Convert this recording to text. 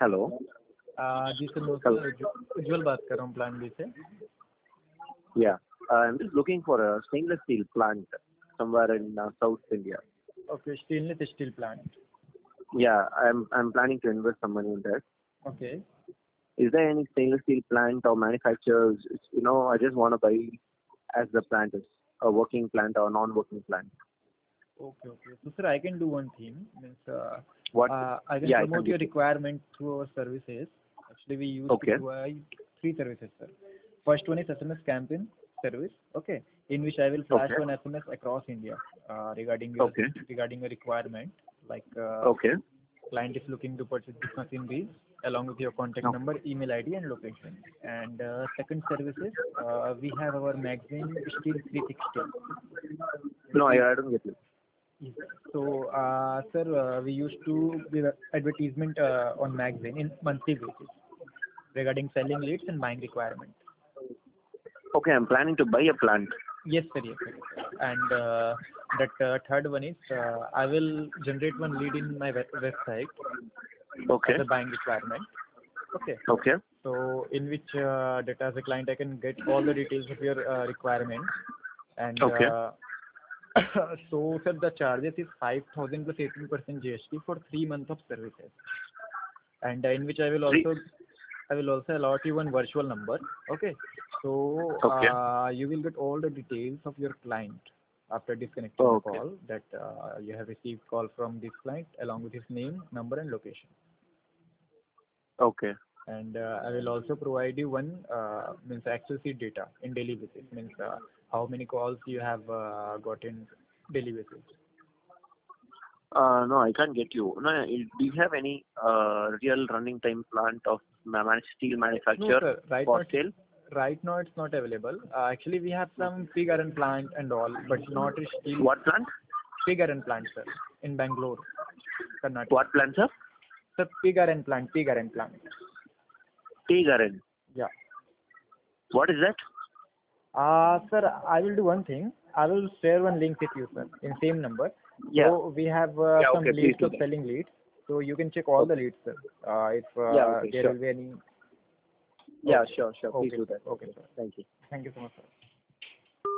Hello. जी sir मैं hello. उससे उज्जवल बात कर रहा हूँ प्लान बी से। Yeah, I'm just looking for a stainless steel plant somewhere in South India. Okay stainless steel plant. Yeah, I'm planning to invest some money in that. Okay Is there any stainless steel plant or manufacturers? I just want to buy as the plant is a working plant or non-working plant. Okay okay so sir I can do one thing means What? I can Yeah, I can promote do your it. requirement through our services. Actually we used to Okay. provide three services sir. First one is SMS campaign service, okay, in which I will flash Okay. one SMS across India regarding your Okay. requirement like Okay. client is looking to purchase this machinery along with your contact No. number, email ID and location. And second service is we have our magazine Steel 360. No, Which is, I don't get you. so sir, we used to give advertisement on magazine in monthly basis regarding selling leads and buying requirement. Okay, I'm planning to buy a plant. Yes sir, yes sir. And that third one is I will generate one lead in my website Okay. as a buying requirement. Okay. Okay. So in which data as a client I can get all the details of your requirement and Okay. so sir the charges is 5,000 plus 18% GST for 3 months of services and in which Three. I will also allot you one virtual number. Okay. So Okay. you will get all the details of your client after disconnecting the Okay. call that you have received call from this client along with his name, number and location. Okay. And I will also provide you one means Excel sheet data in daily basis means how many calls you have got in daily basis. No, I can't get you. No, do you have any real running time plant of steel No manufacturer sir, for sale? right now it's not available. Actually we have some pig iron plant and all, but not a steel What plant? pig iron plant sir in Bangalore, Karnataka. What plant, sir? Sir pig iron plant. Tea garden. Yeah. What is that? Sir, I will do one thing. I will share one link with you, sir, in same number. Yeah. So we have Yeah, some okay, please leads do of that. selling leads. So you can check all the Okay. leads, sir. If Yeah, okay, there sure. will be any. Yeah, Okay. sure. Please Okay. do that. Okay, Okay. sir. Thank you. Thank you so much, sir.